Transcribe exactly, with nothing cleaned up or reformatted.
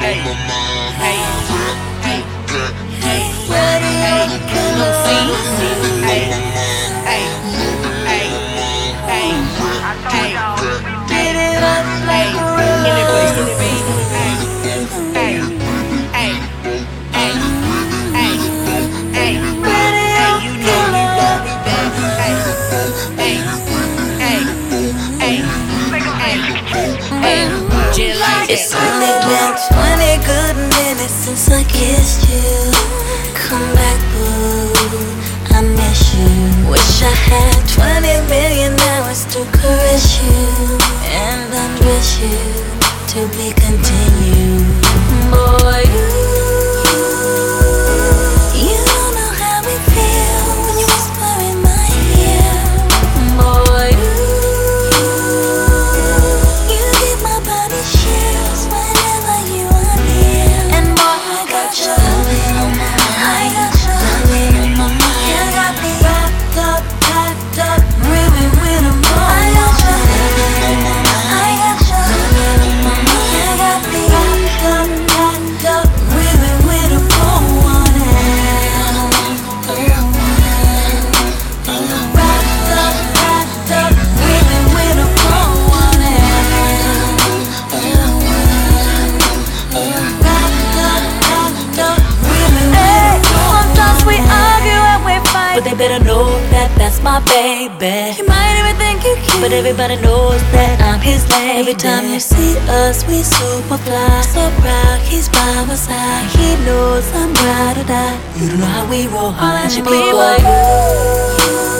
hey, hey, hey, hey, hey, no see, hey, hey, hey, hey, hey, Get it up like a any place to river. be, hey, hey, hey, hey, hey, hey, hey, you know you gon' be back, hey, hey, hey, hey, hey, hey, just like It's that. only been twenty good minutes since I kissed you. Come back, boo, I miss you. Wish I had twenty million hours to caress you and undress you to be continued. Boy, you, you don't know how it feels when you whisper in my ear. Boy, you, you give my body chills whenever you are near. And boy, I got you, I got you, you got me wrapped up, packed up, ribbon with a bow. I got you, I got you, you got me wrapped up, packed up, ribbon with a bow on it. Wrapped up, packed up, ribbon with a bow on it. Wrapped up, packed up, ribbon with a bow. Sometimes we argue and we fight, but they better know that that's my baby. You might even think you cute, but everybody knows that I'm his lady. Every time you see us, we super fly. So proud, he's by my side. He knows I'm ride or die. You don't know how we roll, holla at your people.